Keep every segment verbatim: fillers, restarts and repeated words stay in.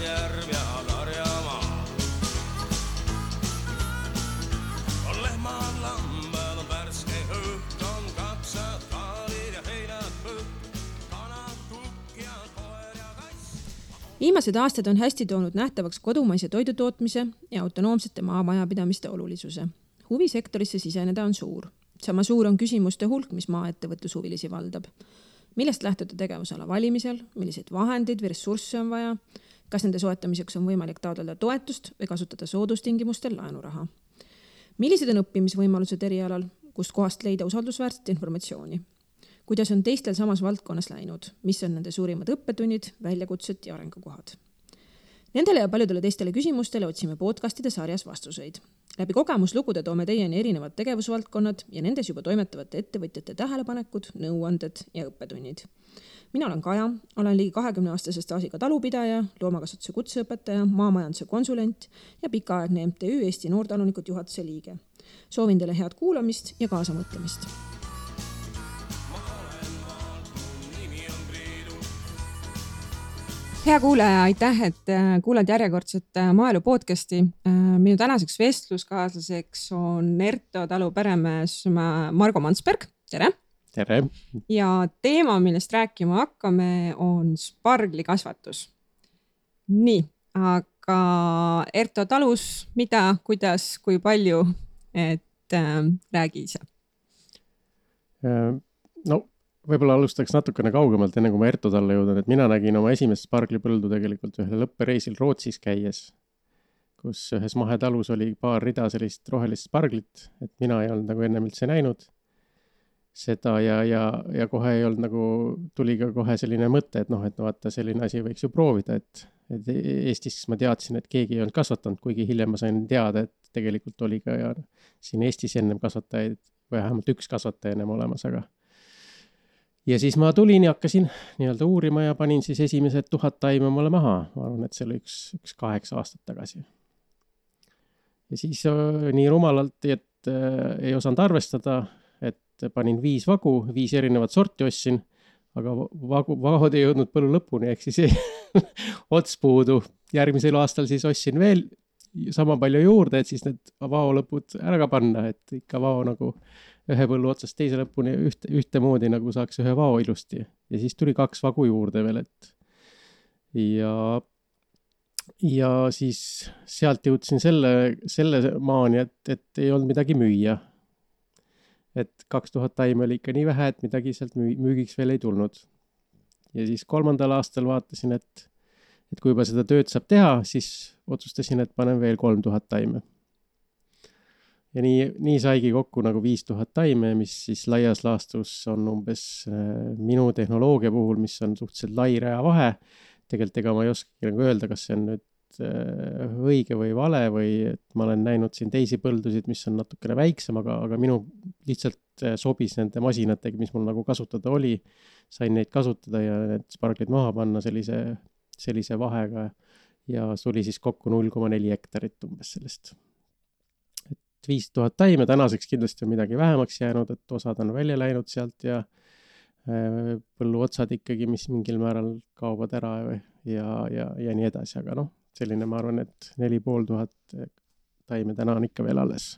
järv ja karjamaa. On lehmad, lambad, on värske õhk, on kapsad, kaalid ja heinad põht, kanad, kukk ja koer ja kass. Viimased aastad on hästi toonud nähtavaks kodumaise toidutootmise ja autonoomsete maamajapidamiste olulisuse. Huvisektorisse siseneda on suur. Sama suur on küsimuste hulk, mis maaettevõtlushuvilisi valdab. Millest lähtuda tegevusala valimisel, milliseid vahendeid või ressursse on vaja, kas nende soetamiseks on võimalik taotleda toetust või kasutada soodustingimustel laenuraha. Millised on õppimisvõimalused erialal, kust kohast leida usaldusväärset informatsiooni? Kuidas on teistel samas valdkonnas läinud, mis on nende suurimad õppetunnid, väljakutsed ja arengukohad? Nendele ja paljudele teistele küsimustele otsime podcastide sarjas vastuseid. Läbi kogemuslugude toome teieni erinevad tegevusvaldkonnad ja nendes juba toimetavate ettevõtjate tähelepanekud, nõuanded ja õppetunnid. Mina olen Kaja, olen ligi kahekümne aastase staažiga talupidaja, loomakasvatuse kutseõpetaja, maamajanduse konsulent ja pikaaegne M T Ü Eesti Noortalunikud juhatuse liige. Soovin teile head kuulamist ja kaasamõtlemist. Hea kuulaja, aitäh, et kuulad järjekordset maaelu podcasti. Minu tänaseks vestluskaaslaseks on Erto talu peremees Margo Mansberg. Tere! Tere! Ja teema, millest rääkima hakkame, on sparglikasvatus. Nii, aga Erto talus, mida, kuidas, kui palju, et äh, räägi ise? No, võib-olla alustaks natukene kaugemalt, enne kui ma Erto talle jõudan, et mina nägin oma esimest sparglipõldu tegelikult ühel lõppereisil Rootsis käies, kus ühes mahetalus oli paar rida sellist rohelist sparglit, et mina ei olnud nagu ennem üldse näinud seda ja, ja, ja kohe ei olnud nagu, tuli ka kohe selline mõte, et noh, et no vaata, selline asi võiks ju proovida, et, et Eestis ma teadsin, et keegi ei olnud kasvatanud, kuigi hiljem ma sain teada, et tegelikult oli ka ja siin Eestis ennem kasvatajaid või vähemalt üks kasvataja ennem olemas, aga ja siis ma tulin ja hakkasin nii-öelda uurima ja panin siis esimesed tuhat taime mulle maha. Ma arvan, et see oli üks, üks kaheksa aastat tagasi. Ja siis äh, nii rumalalt, et äh, ei osanud arvestada, et panin viis vagu, viis erinevat sorti ostsin, aga vagu, vagud ei jõudnud põllu lõpuni, ehk siis ei, ots puudu. Järgmisel aastal siis ostsin veel sama palju juurde, et siis need vao lõpud ära ka panna, et ikka vao nagu ühe põllu otsast teise lõpuni ühte, ühte moodi nagu saaks ühe vao ilusti. Ja siis tuli kaks vagu juurde veel, et ja, ja siis sealt jõudsin selle, selle maani, et, et ei olnud midagi müüa. Et kaks tuhat taime oli ikka nii vähe, et midagi sealt müügiks veel ei tulnud. Ja siis kolmandal aastal vaatasin, et, et kui juba seda tööd saab teha, siis otsustasin, et panen veel kolm tuhat taime. Ja nii, nii saigi kokku nagu viis tuhat taime, mis siis laias laastus on umbes minu tehnoloogia puhul, mis on suhteliselt lai rea vahe. Tegelikult ega ma ei oska nagu öelda, kas see on nüüd õige või vale või et ma olen näinud siin teisi põldusid, mis on natukene väiksem, aga, aga minu lihtsalt sobis nende masinatega, mis mul nagu kasutada oli. Sain neid kasutada ja need sparglid maha panna sellise, sellise vahega ja tuli siis kokku null koma neli hektarit umbes sellest. viis tuhat taime, tänaseks kindlasti on midagi vähemaks jäänud, et osad on välja läinud sealt ja põllu otsad ikkagi, mis mingil määral kaovad ära ja, ja, ja nii edasi, aga noh, selline ma arvan, et neli pool tuhat taime täna on ikka veel alles.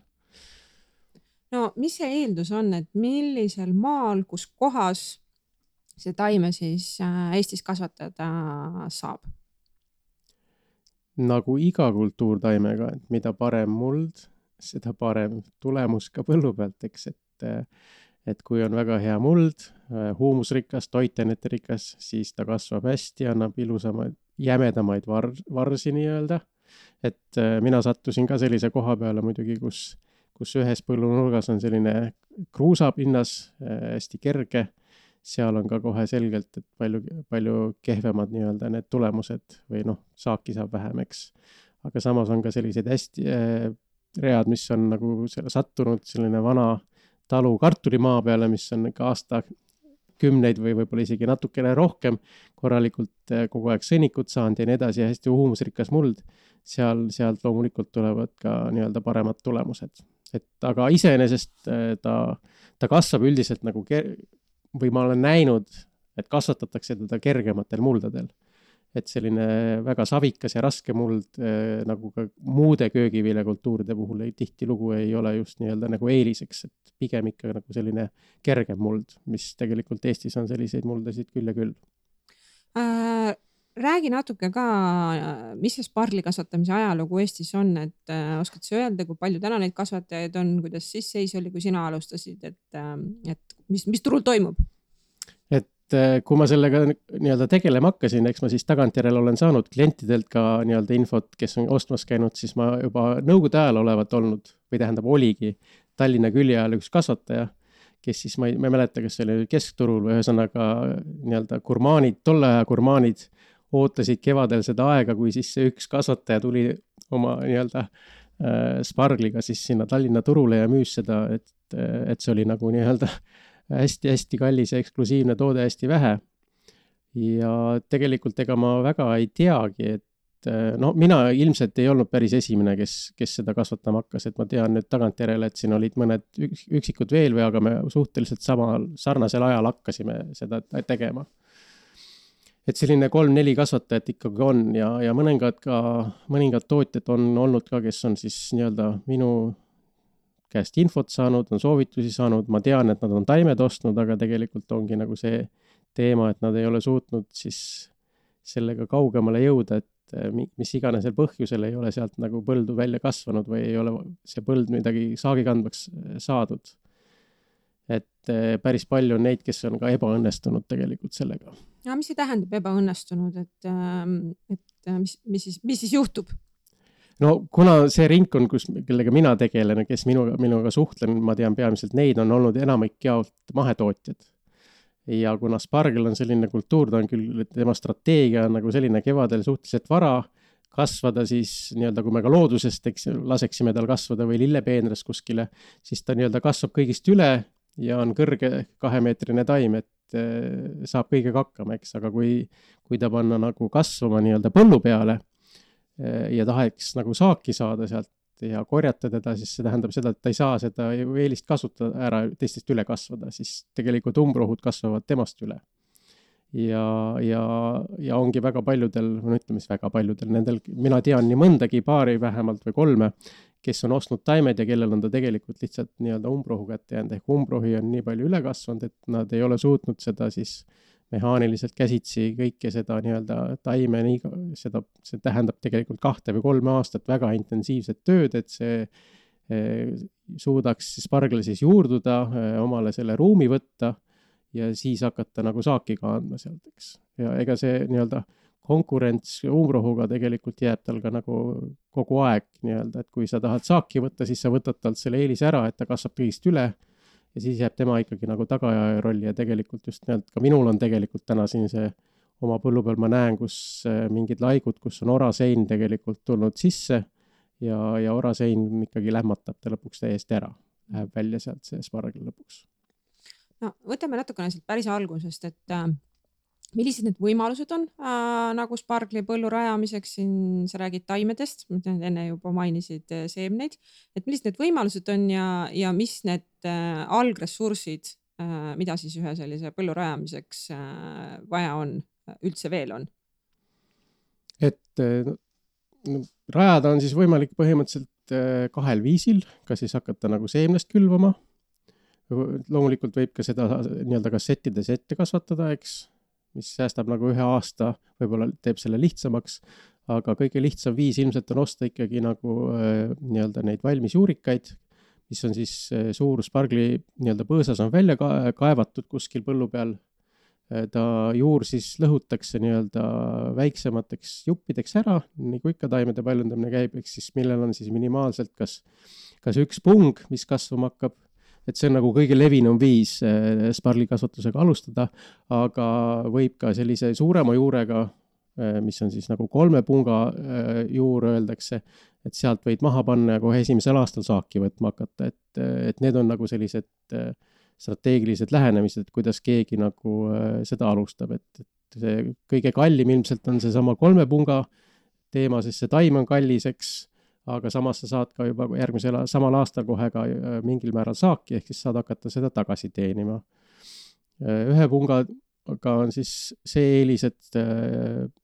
No mis see eeldus on, et millisel maal, kus kohas see taime siis Eestis kasvatada saab? Nagu iga kultuurtaimega, et mida parem muld, seda parem tulemus ka põllu pealt, eks, et, et kui on väga hea muld, huumusrikas, toiteneterikas, siis ta kasvab hästi, annab ilusamaid, jämedamaid var, varsi nii-öelda. Et mina sattusin ka sellise koha peale muidugi, kus, kus ühes põllunurgas on selline kruusapinnas, hästi kerge. Seal on ka kohe selgelt, et palju, palju kehvemad nii-öelda need tulemused või noh, saaki saab vähem, eks. Aga samas on ka sellised hästi read, mis on nagu sattunud selline vana talu kartulimaa peale, mis on ka aasta kümneid või võib-olla isegi natukene rohkem korralikult kogu aeg sõnikut saanud ja nii edasi ja hästi huumusrikas muld. Seal, sealt loomulikult tulevad ka nii-öelda paremad tulemused. Et, aga iseenesest ta, ta kasvab üldiselt nagu ker- või ma olen näinud, et kasvatatakse teda kergematel muldadel. et selline väga savikas ja raske muld nagu ka muude köögiviljakultuuride puhul ei, tihtilugu ei ole just nii-öelda nagu eeliseks, et pigem ikka nagu selline kergem muld, mis tegelikult Eestis on selliseid muldasid küll ja küll. Äh, räägi natuke ka, mis see spargli kasvatamise ajalugu Eestis on, et äh, oskad sa öelda, kui palju täna neid kasvatajaid on, kuidas siis seis oli, kui sina alustasid, et, äh, et mis, mis turul toimub? Kui ma sellega nii-öelda tegelema hakkasin, eks ma siis tagantjärele olen saanud klientidelt ka nii-öelda infot, kes on ostmas käinud, siis ma juba nõukogude ajal olevat olnud, või tähendab oligi Tallinna külje ajal üks kasvataja, kes siis, ma ei, ma ei mäleta, kes oli keskturul või ühesõnaga nii-öelda gurmaanid, tolle aja gurmaanid ootasid kevadel seda aega, kui siis see üks kasvataja tuli oma nii-öelda äh, spargliga siis sinna Tallinna turule ja müüs seda, et, et see oli nagu nii-öelda hästi-hästi kallis ja eksklusiivne toode hästi vähe. Ja tegelikult ega ma väga ei teagi, et no mina ilmselt ei olnud päris esimene, kes, kes seda kasvatama hakkas, et ma tean nüüd tagantjärele, et siin olid mõned üksikud veel või, aga me suhteliselt sama sarnasel ajal hakkasime seda tegema. Et selline kolm-neli kasvatajat ikkagi on ja, ja mõningad ka, mõningad tootjad on olnud ka, kes on siis nii-öelda minu käest infot saanud, on soovitusi saanud, ma tean, et nad on taimed ostnud, aga tegelikult ongi nagu see teema, et nad ei ole suutnud siis sellega kaugemale jõuda, et mis iganesel põhjusel ei ole sealt nagu põldu välja kasvanud või ei ole see põld midagi saagikandvaks saadud. Et päris palju on neid, kes on ka ebaõnnestunud tegelikult sellega. Ja mis see tähendab ebaõnnestunud, et, et mis, mis, siis, mis siis juhtub? No kuna see ringkond, kus, kellega mina tegelen, kes minuga, minuga suhtlen, ma tean peamiselt neid on olnud enamik jaolt mahetootjad. Ja kuna spargel on selline kultuur, ta on küll, tema strateegia on nagu selline kevadel suhteliselt vara kasvada, siis nii-öelda kui me ka loodusest eks, laseksime tal kasvada või lillepeenras kuskile, siis ta nii-öelda kasvab kõigist üle ja on kõrge kahemeetrine taim, et e, saab kõigega hakkama, eks, aga kui, kui ta panna nagu kasvama nii-öelda põllu peale, ja tahaks nagu saaki saada sealt ja korjata teda, siis see tähendab seda, et ta ei saa seda eelist kasutada ära teistest üle kasvada, siis tegelikult umbrohud kasvavad temast üle. Ja, ja, ja ongi väga paljudel, no ütleme siis väga paljudel, nendel, mina tean nii mõndagi paari vähemalt või kolme, kes on ostnud taimed ja kellel on ta tegelikult lihtsalt nii-öelda umbrohu kätte jäänud, ehk umbrohi on nii palju üle kasvanud, et nad ei ole suutnud seda siis mehaaniliselt käsitsi kõike seda nii-öelda taime, nii, seda, see tähendab tegelikult kahte või kolme aastat väga intensiivset tööd, et see e, suudaks spargle siis juurduda, e, omale selle ruumi võtta ja siis hakata nagu saaki ka andma sealt, eks. Ja ega see nii-öelda konkurents umbrohuga tegelikult jääb tal ka nagu kogu aeg nii-öelda, et kui sa tahad saaki võtta, siis sa võtad talt selle eelise ära, et ta kasvab kõigist üle ja siis jääb tema ikkagi nagu tagaja rolli ja tegelikult just need, ka minul on tegelikult täna siin see oma põllu peal ma näen, kus mingid laigud, kus on orasein tegelikult tulnud sisse ja, ja orasein ikkagi lämmatab ta lõpuks täiesti ära. Läheb välja sealt see spargel lõpuks. No, võtame natukene sealt päris algusest, et äh, millised need võimalused on äh, nagu spargli põllu rajamiseks, siin sa räägid taimedest, enne juba mainisid äh, seemneid, et millised need võimalused on ja, ja mis need äh, algressursid, äh, mida siis ühe sellise põllu rajamiseks äh, vaja on, üldse veel on? Et no, rajada on siis võimalik põhimõtteliselt äh, kahel viisil, kas siis hakata nagu seemnest külvama, loomulikult võib ka seda nii-öelda kassettides ette kasvatada, eks, mis säästab nagu ühe aasta, võib-olla teeb selle lihtsamaks, aga kõige lihtsam viis ilmselt on osta ikkagi nagu äh, nii-öelda neid valmis juurikaid, mis on siis äh, suur spargli nii-öelda põõsas on välja ka- kaevatud kuskil põllu peal. Äh, ta juur siis lõhutakse nii-öelda väiksemateks juppideks ära, nii kui ikka taimede paljundamine käib, eks siis millel on siis minimaalselt kas, kas üks pung, mis kasvama hakkab, et see on nagu kõige levinum viis spargli kasvatusega alustada, aga võib ka sellise suurema juurega, mis on siis nagu kolme punga juur öeldakse, et sealt võid maha panna ja kohe esimesel aastal saaki võtma hakata, et, et need on nagu sellised strateegilised lähenemised, kuidas keegi nagu seda alustab, et, et see kõige kallim ilmselt on see sama kolme punga teema, sest see taim on kalliseks, aga samas sa saad ka juba järgmisel samal aastal kohe ka mingil määral saaki, ehk siis saad hakata seda tagasi teenima. Ühe pungaga on siis see eelis, et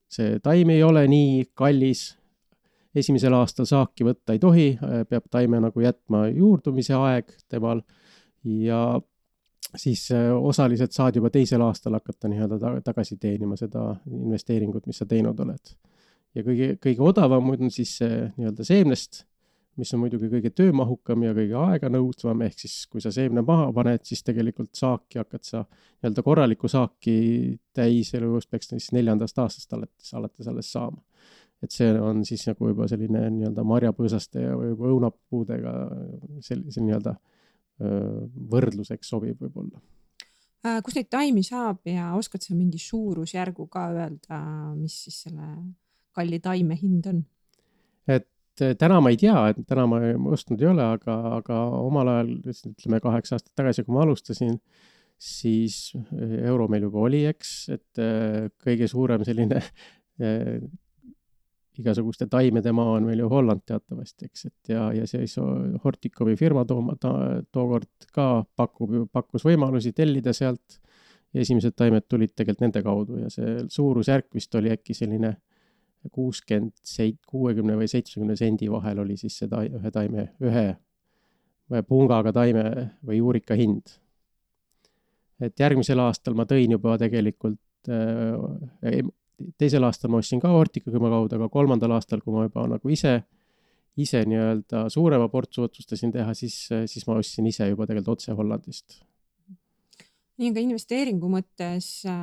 see taim ei ole nii kallis, esimesel aastal saaki võtta ei tohi, peab taime nagu jätma juurdumise aeg temal ja siis osaliselt saad juba teisel aastal hakata nii-öelda tagasi teenima seda investeeringut, mis sa teinud oled. Ja kõige, kõige odavam on siis nii-öelda seemnest, mis on muidugi kõige töömahukam ja kõige aega nõudvam, ehk siis kui sa seemne maha paned, siis tegelikult saaki hakkad sa nii-öelda korraliku saaki täiselust peaks siis neljandast aastast alates, alates alles saama. Et see on siis nagu juba selline nii-öelda marjapõõsaste ja või õunapuudega sellise nii-öelda võrdluseks sobib võib-olla. Kus neid taimi saab ja oskad sa mingi suurusjärgu ka öelda, mis siis selle kalli taime hind on? Et täna ma ei tea, et täna ma ostnud ei ole, aga, aga omal ajal, ütleme kaheksa aastat tagasi, kui ma alustasin, siis euro meil juba oli, eks, et kõige suurem selline igasuguste taimede maa on meil ju Holland teatavasti, eks, et ja, ja siis Hortikovi firma tooma, ta, tookord ka pakub, pakkus võimalusi tellida sealt ja esimesed taimed tulid tegelikult nende kaudu ja see suurusjärk vist oli äkki selline kuuskümmend, kuuekümne või seitsmekümne sendi vahel oli siis seda ühe taime, ühe pungaga taime või juurika hind. Et järgmisel aastal ma tõin juba tegelikult äh, teisel aastal ma ostsin ka Hortikakõma kaudu, aga kolmandal aastal, kui ma juba nagu ise, ise nii-öelda suurema portsu otsustasin teha, siis, siis ma ostsin ise juba tegelikult otse Hollandist. Nii ka investeeringu mõttes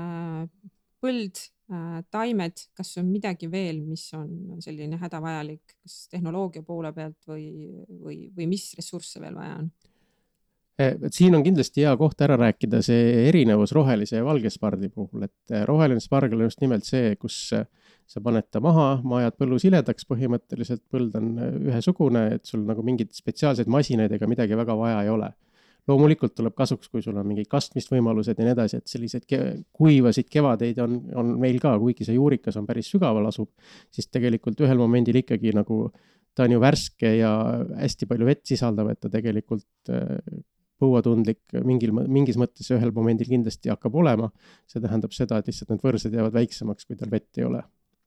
põld, taimed, kas on midagi veel, mis on selline hädavajalik, kas tehnoloogia poole pealt või, või, või mis ressursse veel vaja on? Et siin on kindlasti hea koht ära rääkida see erinevus rohelise ja valge spargli puhul, et roheline spargel on just nimelt see, kus sa paned ta maha, maajad põllu siledaks, põhimõtteliselt põld on ühesugune, et sul nagu mingid spetsiaalseid masinaid ega midagi väga vaja ei ole. Loomulikult tuleb kasuks, kui sul on mingid kastmisvõimalused ja nii edasi, et sellised ke- kuivasid kevadeid on, on meil ka, kuigi see juurikas on päris sügaval asub, siis tegelikult ühel momendil ikkagi nagu ta on ju värske ja hästi palju vett sisaldav, et ta tegelikult põuatundlik mingil, mingis mõttes ühel momendil kindlasti hakkab olema. See tähendab seda, et lihtsalt need võrsed jäävad väiksemaks, kui tal vett ei ole.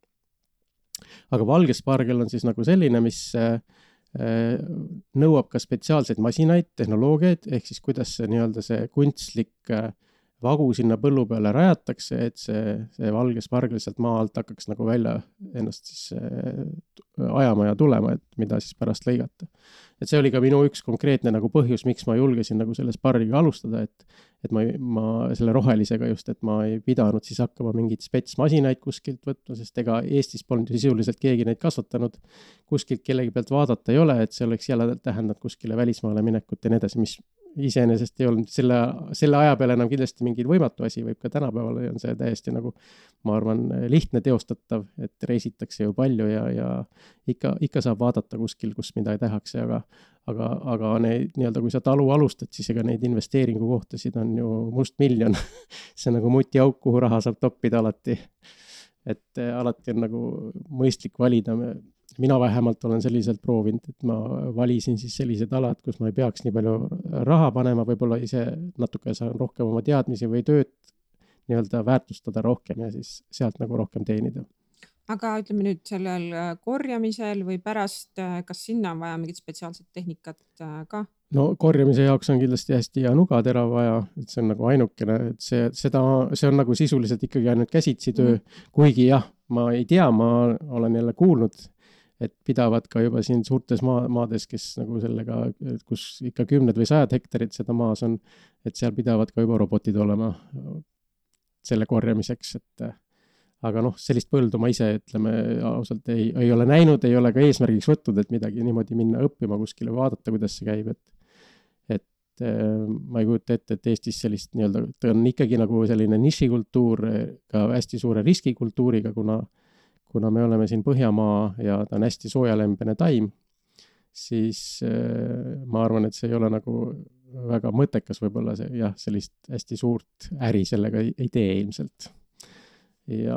Aga valge spargel on siis nagu selline, mis äh, nõuab ka spetsiaalseid masinaid, tehnoloogiaid, ehk siis kuidas see, nii-öelda see kunstlik äh, vagu sinna põllu peale rajatakse, et see, see valge spargel sealt maa alt hakkaks nagu välja ennast siis äh, ajama ja tulema, et mida siis pärast lõigata. Et see oli ka minu üks konkreetne nagu põhjus, miks ma julgesin nagu selle sparriga alustada, et, et ma, ma selle rohelisega just, et ma ei pidanud siis hakkama mingid spetsmasinaid kuskilt võtma, sest ega Eestis polnud sisuliselt keegi neid kasvatanud, kuskilt kellegi pealt vaadata ei ole, et see oleks jälle tähendanud kuskile välismaale minekut ja nii edasi, mis iseenesest ei olnud selle, selle aja peale enam kindlasti mingi võimatu asi, võib ka tänapäeval on see täiesti nagu, ma arvan, lihtne teostatav, et reisitakse ju palju ja, ja ikka, ikka saab vaadata kuskil, kus midagi tehakse, aga, aga, aga neid, nii-öelda, kui sa talu alustad, siis ega neid investeeringu kohtasid on ju must miljon. See on nagu mutiauk, kuhu raha saab toppida alati. Et alati on nagu mõistlik valida. Mina vähemalt olen selliselt proovinud, et ma valisin siis sellised alad, kus ma ei peaks nii palju raha panema, võib-olla ise natuke saan rohkem oma teadmisi või tööd nii-öelda väärtustada rohkem ja siis sealt nagu rohkem teenida. Aga ütleme nüüd sellel korjamisel või pärast, kas sinna on vaja mingit spetsiaalset tehnikat ka? No korjamise jaoks on kindlasti hästi hea nugatera vaja, et see on nagu ainukene, et see, seda, see on nagu sisuliselt ikkagi ainult käsitsi töö, mm. kuigi jah, ma ei tea, ma olen jälle kuulnud, et pidavad ka juba siin suurtes maa, maades, kes nagu sellega, kus ikka kümned või sajad hektarid seda maas on, et seal pidavad ka juba robotid olema selle korjamiseks, et aga noh, sellist põldu ma ise, ütleme, ausalt ei, ei ole näinud, ei ole ka eesmärgiks võtnud, et midagi niimoodi minna õppima kuskile, vaadata, kuidas see käib, et, et ma ei kujuta ette, et Eestis sellist nii-öelda, ta on ikkagi nagu selline nišikultuur, ka hästi suure riskikultuuriga, kuna kuna me oleme siin Põhjamaa ja ta on hästi soojalembene taim, siis ma arvan, et see ei ole nagu väga mõttekas võib-olla see, jah, sellist hästi suurt äri sellega ei, ei tee ilmselt. Ja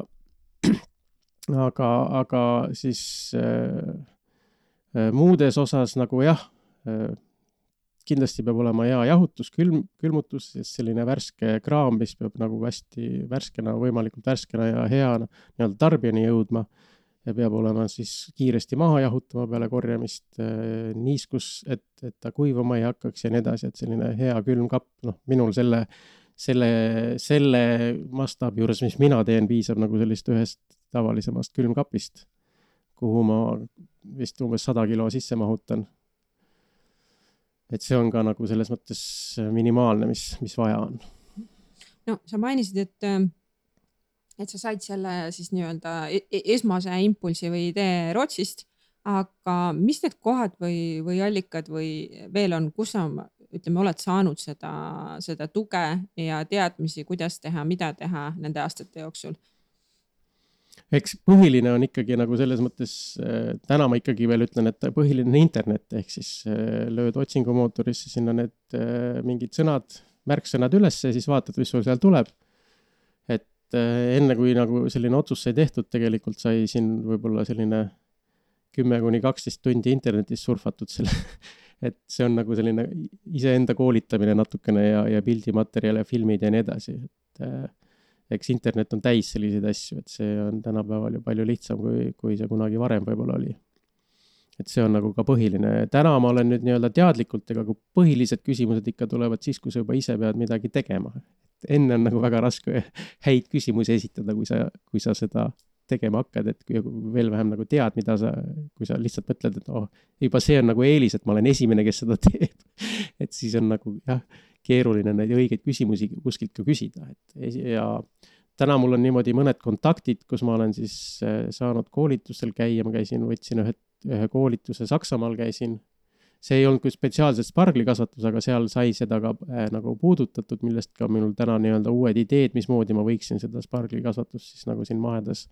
aga, aga siis äh, muudes osas nagu jah, äh, kindlasti peab olema hea jahutus, külm, külmutus, sest selline värske kraam, mis peab nagu hästi värskena, võimalikult värskena ja hea nii-öelda tarbijani jõudma ja peab olema siis kiiresti maha jahutama peale korjamist niiskus, et, et ta kuivama ei hakkaks ja nii edasi, et selline hea külmkapp, noh, minul selle, selle, selle mastaabi juures, mis mina teen, piisab nagu sellist ühest tavalisemast külmkapist, kuhu ma vist umbes sada kilo sisse mahutan. Et see on ka nagu selles mõttes minimaalne, mis, mis vaja on. No, sa mainisid, et, et sa said selle siis nii-öelda esmase impulsi või idee Rootsist, aga mis need kohad või, või allikad või veel on, kus sa, ütleme, oled saanud seda, seda tuge ja teadmisi, kuidas teha, mida teha nende aastate jooksul? Eks põhiline on ikkagi nagu selles mõttes, täna ma ikkagi veel ütlen, et põhiline internet, ehk siis lööd otsingumootorisse sinna need mingid sõnad, märksõnad üles ja siis vaatad, mis sul seal tuleb. Et enne kui nagu selline otsus sai tehtud, tegelikult sai siin võib-olla selline kümme kuni kaksteist tundi internetis surfatud selle, et see on nagu selline iseenda koolitamine natukene ja, ja pildimaterjal ja filmid ja nii edasi, et eks internet on täis selliseid asju, et see on tänapäeval ju palju lihtsam, kui, kui see kunagi varem võib-olla oli. Et see on nagu ka põhiline. Täna ma olen nüüd nii-öelda teadlikult, ega kui põhilised küsimused ikka tulevad siis, kui sa juba ise pead midagi tegema. Et enne on nagu väga raske häid küsimusi esitada, kui sa, kui sa seda tegema hakkad, et kui veel vähem nagu tead, mida sa, kui sa lihtsalt mõtled, et oh, juba see on nagu eelis, et ma olen esimene, kes seda teeb. Et siis on nagu, jah, keeruline neid õigeid küsimusi kuskilt ka küsida. Et, ja täna mul on niimoodi mõned kontaktid, kus ma olen siis saanud koolitusel käia, ma käisin, võtsin ühe, ühe koolituse Saksamaal käisin. See ei olnud kui spetsiaalselt sparglikasvatus, aga seal sai seda ka äh, nagu puudutatud, millest ka minul täna nii-öelda uued ideed, mismoodi ma võiksin seda sparglikasvatust siis nagu siin mahedas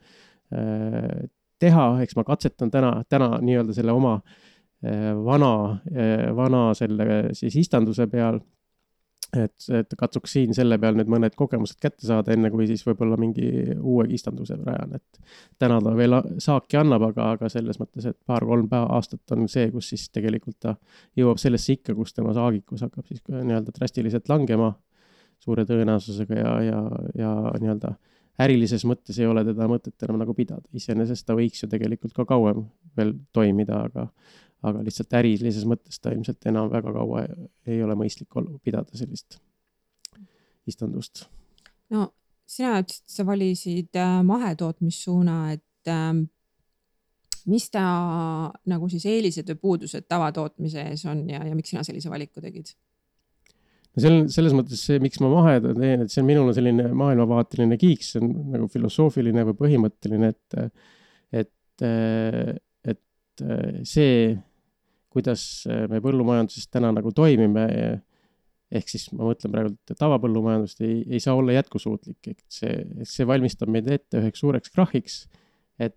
äh, teha. Eks ma katsetan täna, täna nii-öelda selle oma äh, vana, äh, vana selle siis istanduse peal, et, et katsuks siin selle peal nüüd mõned kogemused kätte saada, enne kui siis võib-olla mingi uue istanduse rajan, et täna ta veel saaki annab, aga, aga selles mõttes, et paar-kolm aastat on see, kus siis tegelikult ta jõuab sellesse ikka, kus tema saagikus hakkab siis nii-öelda drastiliselt langema suure tõenäosusega ja, ja, ja nii-öelda ärilises mõttes ei ole teda mõtet enam nagu pidada. Iseenesest ta võiks ju tegelikult ka kauem veel toimida, aga aga lihtsalt ärilises mõttes ta ilmselt enam väga kaua ei ole mõistlik pidada sellist istandust. No, sina ütlesid, sa valisid mahetootmissuuna, et mis ta nagu siis eelised või puudused tavatootmise ees on ja, ja miks sina sellise valiku tegid? No sel, selles mõttes see, miks ma maheda teen, et see on minul selline maailmavaateline kiiks, see on nagu filosoofiline või põhimõtteline, et, et, et see, kuidas me põllumajanduses täna nagu toimime, ehk siis ma mõtlen praegu, et tavapõllumajandust ei, ei saa olla jätkusuutlik, et see, see valmistab meid ette üheks suureks krahiks, et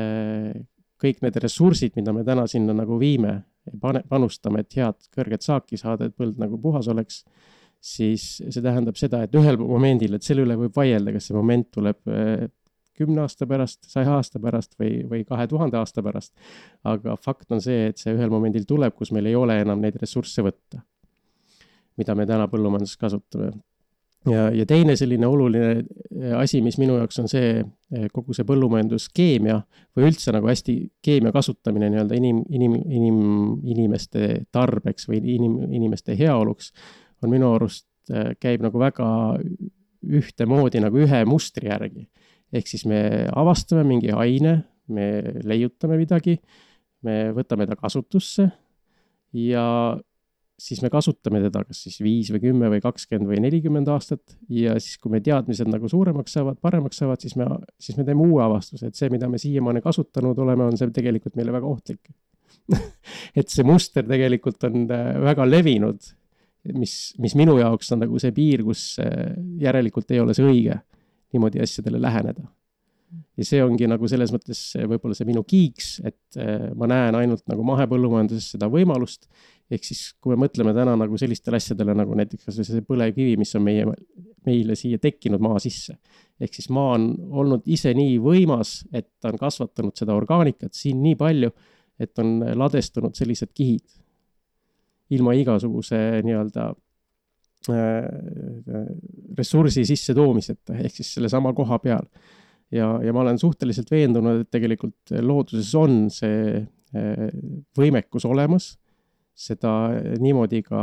kõik need ressursid, mida me täna sinna nagu viime, panustame, et head kõrget saaki saada, et põld nagu puhas oleks, siis see tähendab seda, et ühel momendil, et selle üle võib vaielda, kas see moment tuleb kümne aasta pärast, saja aasta pärast või, või kahe tuhande aasta pärast. Aga fakt on see, et see ühel momendil tuleb, kus meil ei ole enam neid ressursse võtta, mida me täna põllumajanduses kasutame. Ja, ja teine selline oluline asi, mis minu jaoks on see, kogu see põllumajanduskeemia või üldse nagu hästi keemia kasutamine nii-öelda inim, inim, inim, inimeste tarbeks või inim, inimeste heaoluks, on minu arust käib nagu väga ühtemoodi nagu ühe mustri järgi. Ehk siis me avastame mingi aine, me leiutame midagi, me võtame ta kasutusse ja siis me kasutame teda kas siis viis või kümme või kakskümmend või nelikümmend aastat ja siis kui me teadmised nagu suuremaks saavad, paremaks saavad, siis me, siis me teeme uue avastuse, et see, mida me siiamaani kasutanud oleme, on see tegelikult meile väga ohtlik. Et see muster tegelikult on väga levinud, mis, mis minu jaoks on nagu see piir, kus järelikult ei ole see õige niimoodi asjadele läheneda. Ja see ongi nagu selles mõttes võib-olla see minu kiiks, et ma näen ainult nagu mahepõllumajanduses seda võimalust, ehk siis kui me mõtleme täna nagu sellistele asjadele nagu näiteks see põlevkivi, mis on meie, meile siia tekkinud maa sisse. Ehk siis maa on olnud ise nii võimas, et ta on kasvatanud seda orgaanikat siin nii palju, et on ladestunud sellised kihid. ilma igasuguse nii-öelda ressursi sisse toomiseta, ehk siis selle sama koha peal. Ja, ja ma olen suhteliselt veendunud, et tegelikult looduses on see võimekus olemas, seda niimoodi ka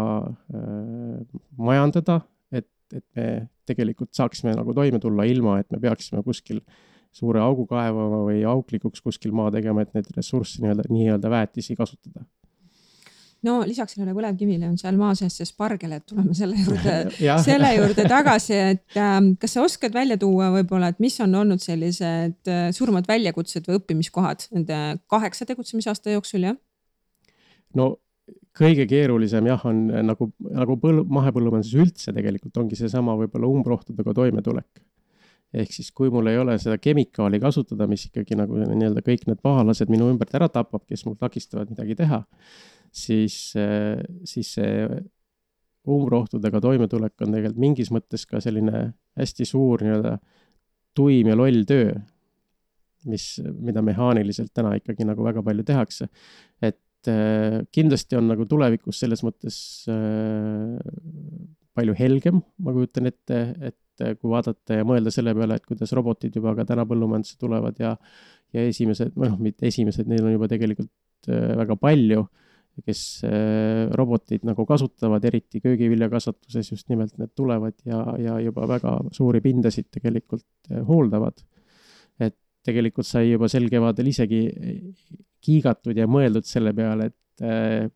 majandada, et, et me tegelikult saaksime nagu toime tulla ilma, et me peaksime kuskil suure augu kaevama või auklikuks kuskil maa tegema, et need ressurssi nii-öelda, nii-öelda väetisi kasutada. No lisaks sellele põlevkivile on seal maa sees see spargel, et tuleme selle juurde, selle juurde tagasi, et äh, kas sa oskad välja tuua võib-olla, et mis on olnud sellised äh, suuremad väljakutsed või õppimiskohad nende kaheksa tegutsemisaasta jooksul, jah? No kõige keerulisem jah, on nagu, nagu põl- mahepõllumajanduses üldse tegelikult ongi see sama võib-olla umbrohtudega toimetulek. Ehk siis kui mul ei ole seda kemikaali kasutada, mis ikkagi nagu nii-öelda kõik need pahalased minu ümbert ära tapab, kes mul takistavad midagi teha, siis, siis see umbrohtudega toimetulek on tegelikult mingis mõttes ka selline hästi suur nii-öelda tuim ja loll töö, mis, mida mehaaniliselt täna ikkagi nagu väga palju tehakse. Et äh, kindlasti on nagu tulevikus selles mõttes äh, palju helgem, ma kujutan ette, et kui vaadata ja mõelda selle peale, et kuidas robotid juba ka täna põllumajandusse tulevad ja, ja esimesed, või noh, mitte esimesed, neil on juba tegelikult äh, väga palju, kes robotid nagu kasutavad, eriti köögiviljakasvatuses just nimelt need tulevad ja, ja juba väga suuri pindasid tegelikult hooldavad. Et tegelikult sai juba sel kevadel isegi kiigatud ja mõeldud selle peale, et,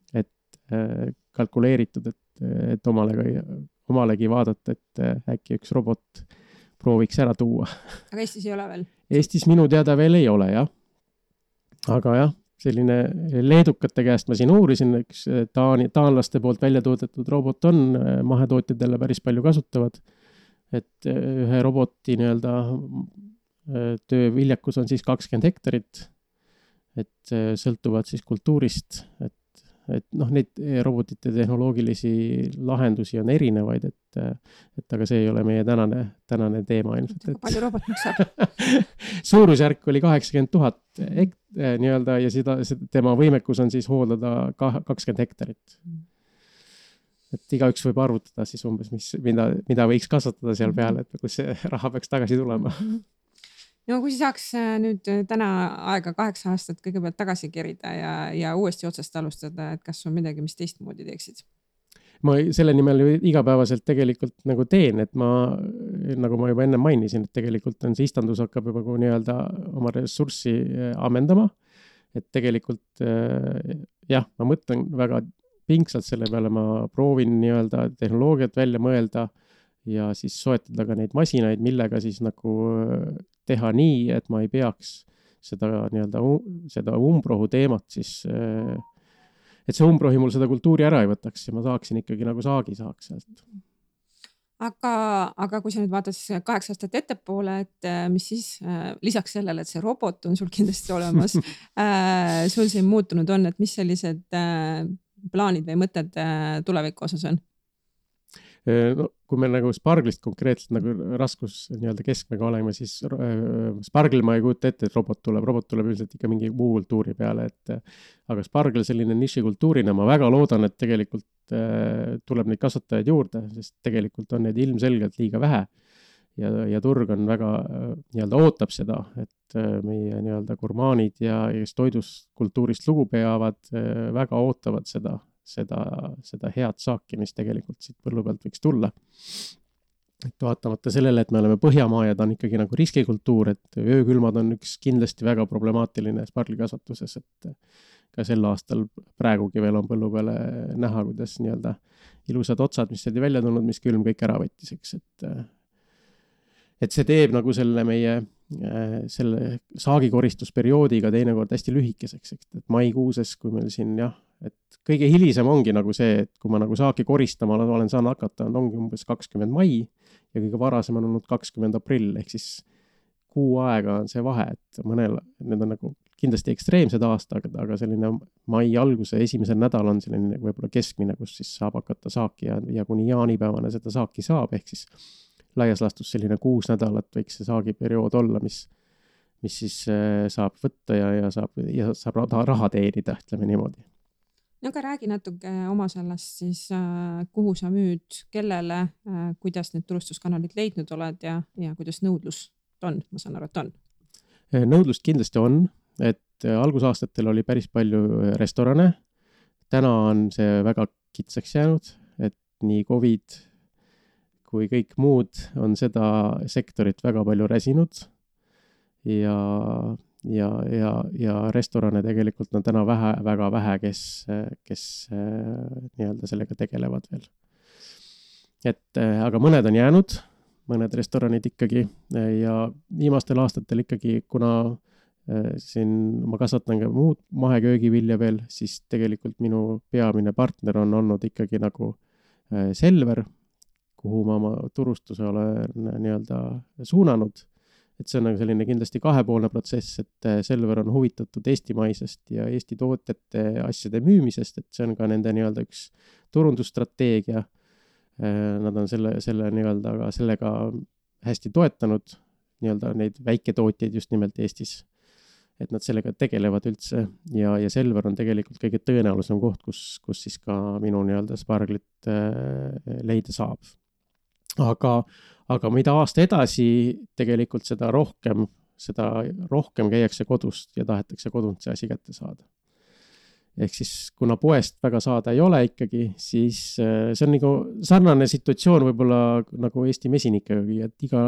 et kalkuleeritud, et, et omalegi, omalegi vaadata, et äkki üks robot prooviks ära tuua. Aga Eestis ei ole veel? Eestis minu teada veel ei ole, jah. Aga jah, selline leedukate käest ma siin uurisin, üks taani, taanlaste poolt välja toodetud robot on, mahetootjadele päris palju kasutavad, et ühe roboti nii-öelda töö viljakus on siis kakskümmend hektarit, et sõltuvad siis kultuurist, et, et noh, neid robotite tehnoloogilisi lahendusi on erinevaid, et, et aga see ei ole meie tänane, tänane teema ilmselt. Et... palju robot maksab? Suurusjärk oli kaheksakümmend tuhat hekt, nii-öelda, ja seda, tema võimekus on siis hooldada kakskümmend hektarit. Et igaüks võib arvutada siis umbes, mis, mida, mida võiks kasvatada seal peale, et kus see raha peaks tagasi tulema. No kui saaks nüüd täna aega kaheksa aastat kõigepealt tagasi kerida ja, ja uuesti otsast alustada, et kas on midagi, mis teistmoodi teeksid? Ma selle nimel ju igapäevaselt tegelikult nagu teen, et ma, nagu ma juba enne mainisin, et tegelikult on see istandus hakkab juba kui nii-öelda oma ressurssi ammendama, et tegelikult jah, ma mõtlen väga pingsalt selle peale, ma proovin nii-öelda tehnoloogiat välja mõelda ja siis soetada ka neid masinaid, millega siis nagu teha nii, et ma ei peaks seda nii-öelda seda umbrohu teemat siis, et see umbrohi mul seda kultuuri ära ei võtaks ja ma saaksin ikkagi nagu saagi saaks sealt. Aga, aga kui sa nüüd vaatad siis kaheksa aastat ettepoole, et mis siis lisaks sellele, et see robot on sul kindlasti olemas, sul siin muutunud on, et mis sellised plaanid või mõtted tuleviku osas on? No, kui me nagu sparglist konkreetselt nagu raskus nii-öelda keskmega oleme, siis spargl ma ei kujuta ette, et robot tuleb. Robot tuleb üldiselt ikka mingi muu kultuuri peale, et aga spargl selline nišikultuurina ma väga loodan, et tegelikult tuleb neid kasvatajaid juurde, sest tegelikult on neid ilmselgelt liiga vähe ja, ja turg on väga nii-öelda ootab seda, et meie nii-öelda gurmaanid ja kes toidust kultuurist lugu peavad, väga ootavad seda Seda, seda head saaki, mis tegelikult siit põllu pealt võiks tulla. Et vaatamata sellele, et me oleme Põhjamaa ja ta on ikkagi nagu riskikultuur, et öökülmad on üks kindlasti väga problemaatiline sparglikasvatuses, et ka sel aastal praegugi veel on põllu peale näha, kuidas nii-öelda ilusad otsad, mis oli välja tulnud, mis külm kõik ära võttis, eks, et et see teeb nagu selle meie selle saagikoristusperioodiga teinekord hästi lühikeseks, et maikuuses, kui meil siin jah, et kõige hilisem ongi nagu see, et kui ma nagu saaki koristama olen saanud hakata, ongi umbes kakskümmend mai ja kõige varasem on olnud kakskümmend aprill, ehk siis kuu aega on see vahe, et mõnel, need on nagu kindlasti ekstreemsed aastad, aga selline mai alguse esimesel nädal on selline võib-olla keskmine, kus siis saab hakata saaki ja, ja kuni jaanipäevane seda saaki saab, ehk siis laias laastus selline kuus nädalat võiks see saagiperiood olla, mis, mis siis saab võtta ja, ja saab, ja saab raha teenida, ütleme niimoodi. no aga räägi natuke oma sellest siis, kuhu sa müüd, kellele, kuidas need turustuskanalid leidnud oled ja, ja kuidas nõudlus on, ma saan aru, et on. Nõudlust kindlasti on, et algusaastatel oli päris palju restorane. Täna on see väga kitsaks jäänud, et nii Covid kui kõik muud on seda sektorit väga palju räsinud ja Ja, ja, ja restorane tegelikult on täna vähe, väga vähe, kes, kes nii-öelda sellega tegelevad veel. Et, aga mõned on jäänud, mõned restoranid ikkagi ja viimastel aastatel ikkagi, kuna siin ma kasvatan ka muud maheköögivilja veel, siis tegelikult minu peamine partner on olnud ikkagi nagu Selver, kuhu ma oma turustuse olen nii-öelda suunanud. Et see on nagu selline kindlasti kahepoolne protsess, et Selver on huvitatud eestimaisest ja Eesti tootjate asjade müümisest, et see on ka nende nii-öelda üks turundusstrateegia. Nad on selle, selle nii-öelda ka sellega hästi toetanud nii-öelda neid väiketootjaid just nimelt Eestis, et nad sellega tegelevad üldse ja, ja Selver on tegelikult kõige tõenäolisem koht, kus, kus siis ka minu nii-öelda sparglit leida saab. Aga, aga mida aasta edasi tegelikult seda rohkem, seda rohkem käiakse kodust ja tahetakse kodunt see asi kätte saada. Ehk siis, kuna poest väga saada ei ole ikkagi, siis see on nagu sarnane situatsioon võib-olla nagu Eesti mesinikegi, et iga,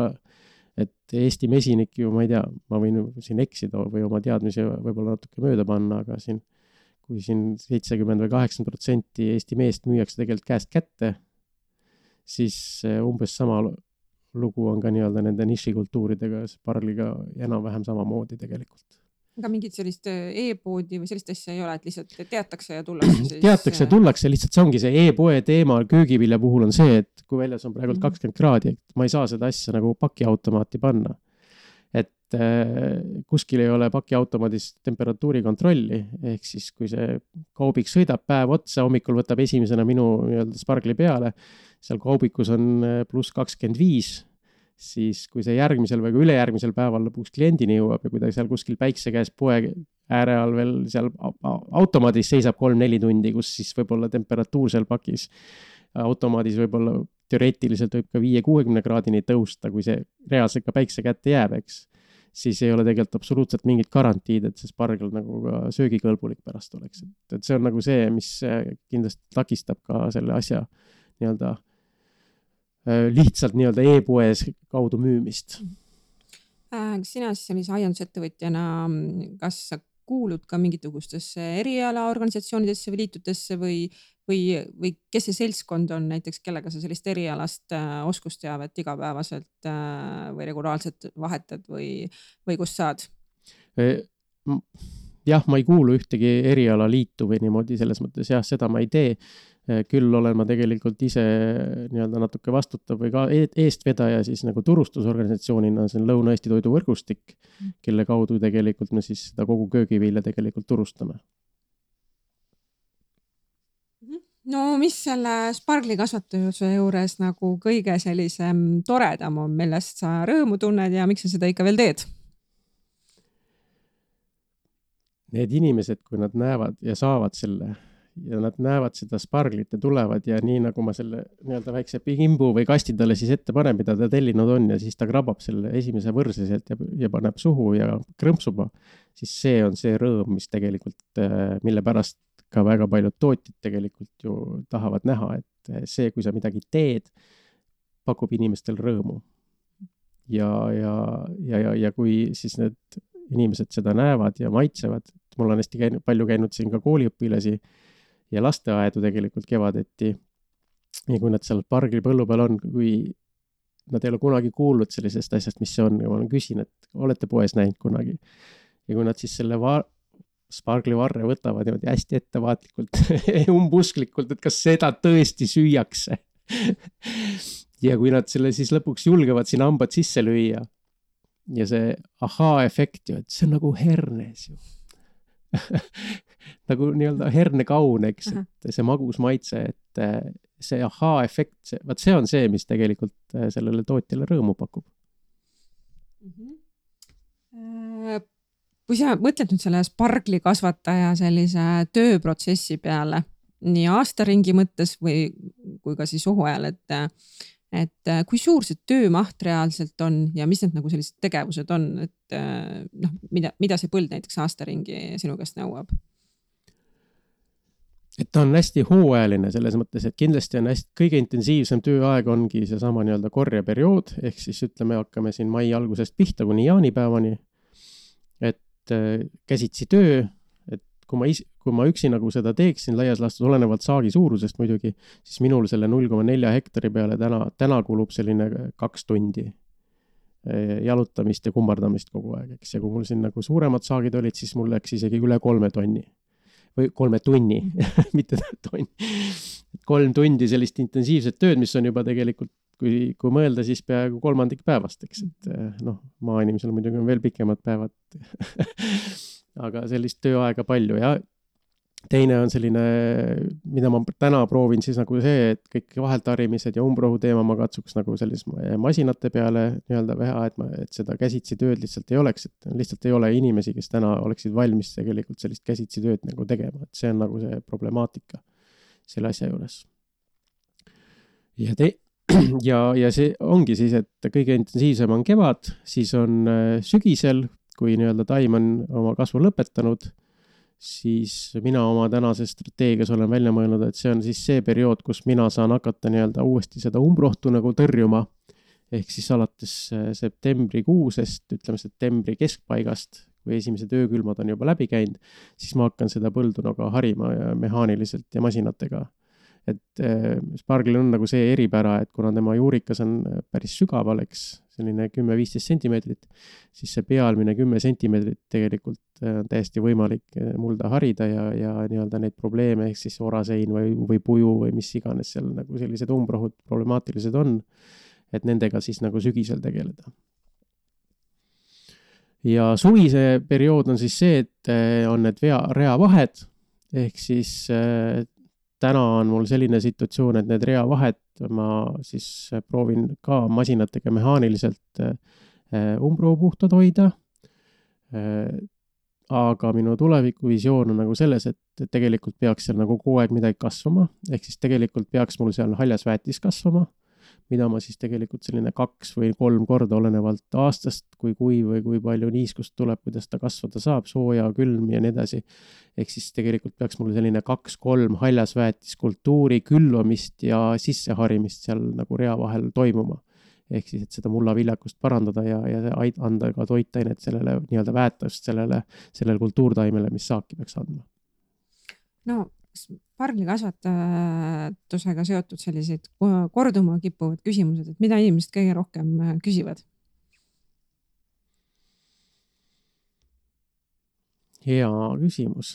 et Eesti mesinik ju, ma ei tea, ma võin siin eksida või oma teadmisi võib-olla natuke mööda panna, aga siin, kui siin seitsekümmend või kaheksakümmend protsenti Eesti meest müüakse tegelikult käest kätte, siis umbes sama lugu on ka nii-öelda nende nišikultuuridega, spargliga enam-vähem samamoodi tegelikult. Aga mingit sellist e-poodi või sellist asja ei ole, et lihtsalt teatakse ja tullakse siis... Teatakse ja tullakse, lihtsalt see ongi see e-poe teema köögivilja puhul on see, et kui väljas on praegu kakskümmend kraadi, et ma ei saa seda asja nagu pakiautomaati panna. Et äh, kuskil ei ole pakiautomaadis temperatuuri kontrolli, ehk siis kui see kaubik sõidab päev otsa, hommikul võtab esimesena minu nii-öelda spargli peale, seal kaubikus on pluss kakskümmend viis, siis kui see järgmisel või ülejärgmisel päeval lõpuks kliendini jõuab ja kui ta seal kuskil päikse käes poe ääre all veel seal automaadis seisab kolm-neli tundi, kus siis võib-olla temperatuur seal pakis automaadis võib-olla teoreetiliselt võib ka viie-kuuekümne kraadini tõusta, kui see reaalselt ka päikse kätte jääb, eks, siis ei ole tegelikult absoluutselt mingit garantiid, et see spargel nagu ka söögikõlbulik pärast oleks. Et see on nagu see, mis kindlasti takistab ka selle asja nii-öelda lihtsalt nii-öelda e-poes kaudu müümist. Sina siis sellise aiandusettevõtjana, kas sa kuulud ka mingitugustesse erialaorganisatsioonidesse või liitudesse või, või, või kes see seltskond on näiteks, kellega sa sellist erialast oskusteavet igapäevaselt või regulaarselt vahetad või, või kus saad? Jah, ma ei kuulu ühtegi erialaliitu või niimoodi selles mõttes, jah, seda ma ei tee. Küll olen ma tegelikult ise nii-öelda natuke vastutav või ka eestvedaja siis nagu turustusorganisatsioonina, see on Lõuna-Eesti toiduvõrgustik, kelle kaudu tegelikult me siis seda kogu köögivilja tegelikult turustame. No mis selle spargli kasvatuse juures nagu kõige sellisem toredam on, millest sa rõõmu tunned ja miks sa seda ikka veel teed? Need inimesed, kui nad näevad ja saavad selle ja nad näevad seda sparglit ja tulevad ja nii nagu ma selle nii-öelda väikse imbu või kasti talle siis ette panen, mida ta tellinud on ja siis ta krabab selle esimese võrse sealt ja, ja paneb suhu ja krõmpsuba, siis see on see rõõm, mis tegelikult, mille pärast ka väga paljud tootjad tegelikult ju tahavad näha, et see, kui sa midagi teed, pakub inimestel rõõmu. Ja, ja, ja, ja, ja kui siis need inimesed seda näevad ja maitsevad, mul on hästi käinud, palju käinud siin ka kooliõpilasi ja lasteaedu tegelikult kevadeti. Ja kui nad seal spargli põllu peal on, kui nad ei ole kunagi kuulnud sellisest asjast, mis see on, ja ma olen küsin, et olete poes näinud kunagi. Ja kui nad siis selle va- spargli varre võtavad niimoodi hästi ettevaatlikult, umbusklikult, et kas seda tõesti süüakse. Ja kui nad selle siis lõpuks julgevad siin hambad sisse lüüa ja see ahaa-efekt ju, et see on nagu hernes ju. Nagu nii-öelda herne kaun, eks, et see magus maitse, et see ahaa-efekt, see, vaat see on see, mis tegelikult sellele tootjale rõõmu pakub. Mm-hmm. kui sa mõtled nüüd selle spargli kasvataja sellise tööprotsessi peale, nii aastaringi mõttes või kui ka siis hooajal, et, et kui suur see töömaht reaalselt on ja mis need nagu sellised tegevused on, et noh, mida, mida see põld näiteks aastaringi sinu käest nõuab? Et ta on hästi hooajaline selles mõttes, et kindlasti on hästi, kõige intensiivsem tööaeg ongi see sama nii-öelda korjeperiood, ehk siis ütleme, hakkame siin mai algusest pihta kuni jaanipäevani, et käsitsi töö, et kui ma, is, kui ma üksi nagu seda teeksin laias laastus olenevalt saagi suurusest muidugi, siis minul selle null koma nelja hektari peale täna, täna kulub selline kaks tundi jalutamist ja kummardamist kogu aeg, eks, ja kui mul siin nagu suuremad saagid olid, siis mul läks isegi üle kolme tonni. Või kolme tunni, mitte tonni. Kolm tundi sellist intensiivset tööd, mis on juba tegelikult, kui, kui mõelda, siis peaaegu kolmandik päevast, eks, et noh, maainimesel muidugi on veel pikemad päevad. Aga sellist tööaega palju ja teine on selline, mida ma täna proovin siis nagu see, et kõik vaheltarimised ja umbrohu teema ma katsuks nagu sellis masinate peale nii-öelda veha, et, ma, et seda käsitsi tööd lihtsalt ei oleks, et lihtsalt ei ole inimesi, kes täna oleksid valmis tegelikult sellist käsitsi tööd nagu tegema, et see on nagu see problemaatika selle asja juures. Ja, te, ja, ja see ongi siis, et kõige intensiivsem on kevad, siis on sügisel, kui nii-öelda taim on oma kasvu lõpetanud, siis mina oma tänases strateegias olen välja mõelnud, et see on siis see periood, kus mina saan hakata nii-öelda uuesti seda umbrohtu nagu tõrjuma, ehk siis alates septembrikuusest, ütleme septembri keskpaigast, kui esimesed öökülmad on juba läbi käinud, siis ma hakkan seda põldu nagu harima ja mehaaniliselt ja masinatega. Et sparglil on nagu see eripära, et kuna tema juurikas on päris sügaval, eks, selline kümme viisteist sentimeetrit, siis see pealmine kümme sentimeetrit tegelikult on täiesti võimalik mulda harida ja, ja nii-öelda neid probleeme, ehk siis orasein või, või puju või mis iganes seal nagu sellised umbrohud problemaatilised on, et nendega siis nagu sügisel tegeleda. Ja suvise periood on siis see, et on need vea, reavahed, ehk siis täna on mul selline situatsioon, et need reavahed ma siis proovin ka masinatega mehaaniliselt umbrohu puhtad hoida. Aga minu tulevikuvisioon on nagu selles, et tegelikult peaks seal nagu kogu aeg midagi kasvama. Ehk siis tegelikult peaks mul seal haljas väetis kasvama, mida ma siis tegelikult selline kaks või kolm korda olenevalt aastast, kui kui või kui palju niiskust tuleb, kuidas ta kasvada saab, sooja, külm ja nii edasi. Ehk siis tegelikult peaks mul selline kaks-kolm haljas väetis kultuuri külvamist ja sisseharimist seal nagu rea vahel toimuma. Ehk siis, et seda mullaviljakust parandada ja, ja anda ka toitainet sellele nii-öelda väetust sellele, sellele kultuurtaimele, mis saaki peaks andma. No, spargli kasvatusega seotud sellised korduma kippuvad küsimused, et mida inimesed kõige rohkem küsivad? Hea küsimus.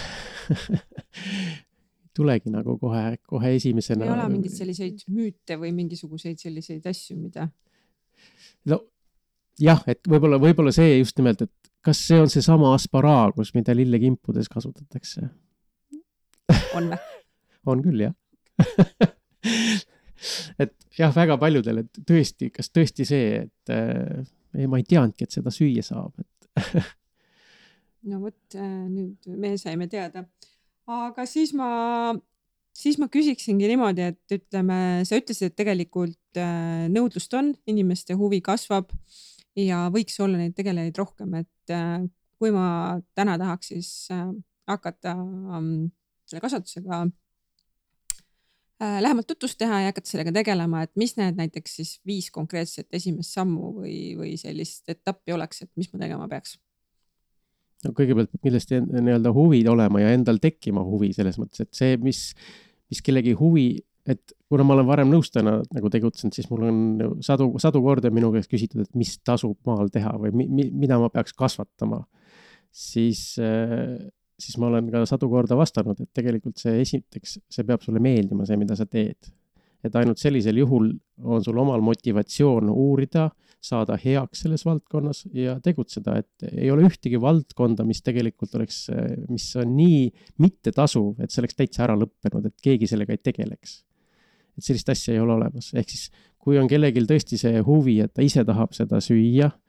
Tulegi nagu kohe, kohe esimesena. Ei ole mingid selliseid müüte või mingisuguseid selliseid asju, mida? No, jah, et võib-olla, võib-olla see just nimelt, et kas see on see sama asparaagus, mida lillekimpudes kasutatakse? On või? On küll, jah. Et jah, väga paljudel, et tõesti, kas tõesti see, et ei, ma ei teadnudki, et seda süüa saab. Et no võt, nüüd me saime teada. Aga siis ma, siis ma küsiksingi niimoodi, et ütleme, sa ütlesid, et tegelikult nõudlust on, inimeste huvi kasvab ja võiks olla neid tegelejaid rohkem, et kui ma täna tahaks siis hakata selle kasvatusega lähemalt tutvust teha ja hakata sellega tegelema, et mis need näiteks siis viis konkreetset esimest sammu või, või sellist etappi oleks, et mis ma tegema peaks? No kõigepealt peab kindlasti nii-öelda huvi olema ja endal tekkima huvi selles mõttes, et see, mis, mis kellegi huvi, et kuna ma olen varem nõustana nagu tegutsenud, siis mul on sadu, sadu korda minu käest küsitud, et mis tasub maal teha või mi, mida ma peaks kasvatama, siis, siis ma olen ka sadu korda vastanud, et tegelikult see esiteks, see peab sulle meeldima see, mida sa teed. Et ainult sellisel juhul on sul omal motivatsioon uurida, saada heaks selles valdkonnas ja tegutseda, et ei ole ühtegi valdkonda, mis tegelikult oleks, mis on nii mitte tasuv, et see oleks täitsa ära lõppenud, et keegi sellega ei tegeleks. Et sellist asja ei ole olemas. Ehk siis, kui on kellegil tõesti see huvi, et ta ise tahab seda süüa,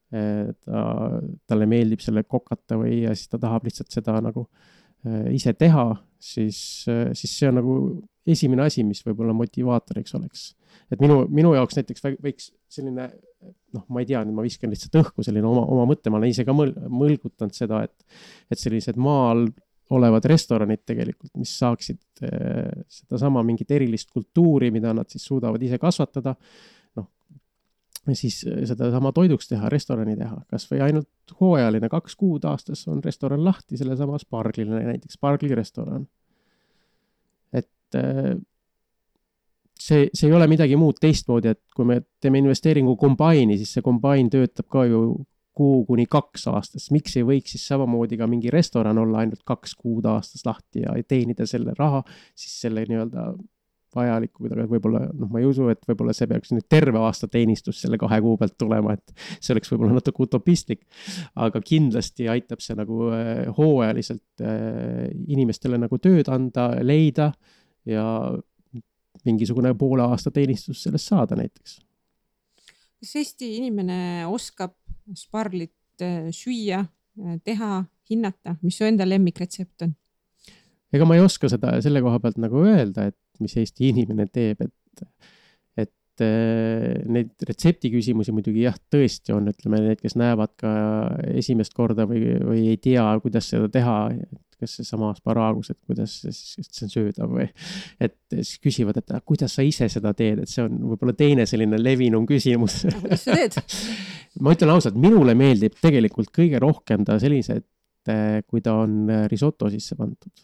ta, talle meeldib selle kokata või ja siis ta tahab lihtsalt seda nagu ise teha, siis, siis see on nagu esimene asi, mis võib-olla motivaatoriks oleks. Et minu, minu jaoks näiteks võiks selline, noh, ma ei tea, nüüd ma viskan lihtsalt õhku selline oma, oma mõtte, ma olen ise ka mõl, mõlgutanud seda, et, et sellised maal olevad restoranid tegelikult, mis saaksid eh, seda sama mingit erilist kultuuri, mida nad siis suudavad ise kasvatada, noh, siis seda sama toiduks teha, restorani teha, kas või ainult hooajaline kaks kuud aastas on restoran lahti, selle sama Spargline, näiteks Spargli restoran. Et see, see ei ole midagi muud teistmoodi, et kui me teeme investeeringu kombaini, siis see kombain töötab ka ju kuu kuni kaks aastas. Miks ei võiks siis samamoodi ka mingi restoran olla ainult kaks kuud aastas lahti ja teenida selle raha, siis selle nii-öelda vajaliku, võib-olla, noh, ma ei usu, et võib-olla see peaks nüüd terve aasta teenistus selle kahe kuu pealt tulema, et see oleks võib-olla natuke utopistlik, aga kindlasti aitab see nagu hooajaliselt inimestele nagu tööd anda, leida ja mingisugune poole aasta teenistus sellest saada näiteks. Kas Eesti inimene oskab Sparglit süüa, teha, hinnata, mis su enda lemmikretsept on? Ega ma ei oska seda selle koha pealt nagu öelda, et mis Eesti inimene teeb, et, et neid retsepti küsimusi muidugi jah, tõesti on, ütleme need, kes näevad ka esimest korda või, või ei tea, kuidas seda teha, kas see sama sparaagus, et kuidas see on söödav või, et siis küsivad, et kuidas sa ise seda teed, et see on võib-olla teine selline levinum küsimus. Kuidas sa teed? Ma ütlen ausalt, minule meeldib tegelikult kõige rohkem ta sellise, et kui ta on risotto sisse pandud.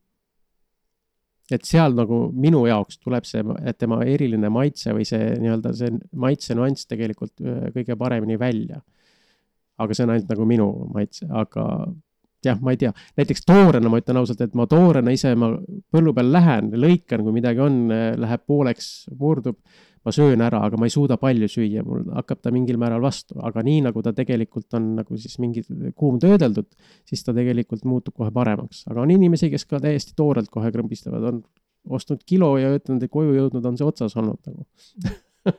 Et seal nagu minu jaoks tuleb see, et tema eriline maitse või see nii-öelda see maitse nuanss tegelikult kõige paremini välja. Aga see on ainult nagu minu maitse, aga jah, ma ei tea. Näiteks toorena ma ütlen ausalt, et ma toorena ise ma põllu peal lähen, lõikan, kui midagi on, läheb pooleks, murdub, ma söön ära, aga ma ei suuda palju süüa, mul hakkab ta mingil määral vastu, aga nii nagu ta tegelikult on nagu siis mingi kuum töödeldud, siis ta tegelikult muutub kohe paremaks. Aga on inimesi, kes ka täiesti toorelt kohe krõmbistavad, on ostnud kilo ja ütlenud, et koju jõudnud on see otsas olnud nagu.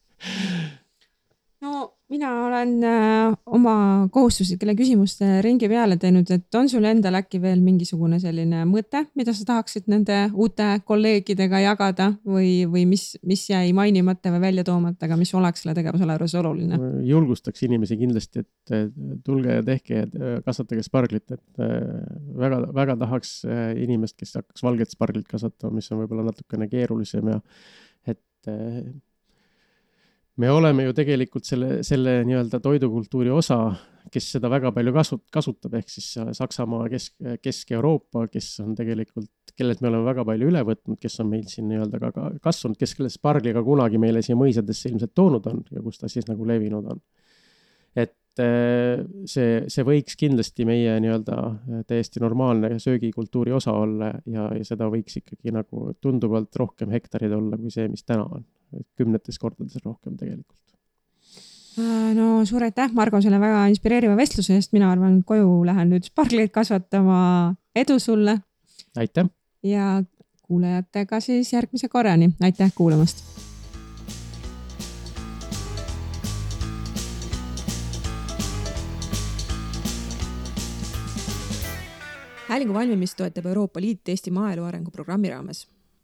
No mina olen äh, oma kohustuslikele küsimuste ringi peale teinud, et on sul endal äkki veel mingisugune selline mõte, mida sa tahaksid nende uute kolleegidega jagada või, või mis, mis jäi mainimata või välja toomata, aga mis oleks selle tegevusele juures oluline? Julgustaks inimesi kindlasti, et tulge ja tehke ja kasvatage sparglit, et väga, väga tahaks inimest, kes hakkaks valget sparglit kasvatama, mis on võib-olla natukene keerulisem ja et me oleme ju tegelikult selle, selle nii-öelda toidukultuuri osa, kes seda väga palju kasut, kasutab, ehk siis Saksamaa, Kesk, Kesk-Euroopa, kes on tegelikult, kellelt me oleme väga palju üle võtnud, kes on meil siin nii-öelda ka kasvanud, kes kellest spargliga kunagi meile siia mõisadesse ilmselt toonud on ja kus ta siis nagu levinud on. Et see, see võiks kindlasti meie nii-öelda täiesti normaalne söögikultuuri osa olla ja, ja seda võiks ikkagi nagu tunduvalt rohkem hektarid olla kui see, mis täna on. Kümnetes kordades rohkem tegelikult. No suur aitäh, Margo, selle väga inspireeriva vestluse eest. Mina arvan, koju lähen nüüd spargleid kasvatama. Edu sulle! Aitäh! Ja kuulajatega siis järgmise korrani. Aitäh kuulamast! Häälingu valmimist toetab Euroopa Liit Eesti maaelu arengu programmi raames.